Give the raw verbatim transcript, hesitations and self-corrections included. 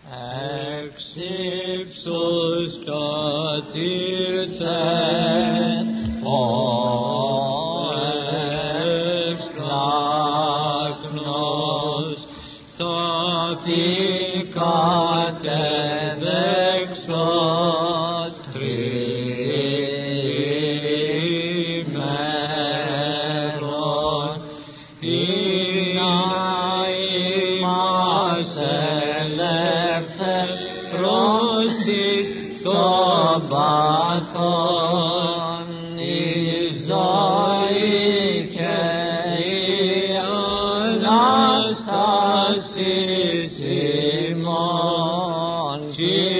εξ ύψους κατήρθεν ο εξλάκνος ταπή κατεδέξω τρίμερον να είμαστε ελεύθερος των παθών η ζωή και η Ανάσταση ημών.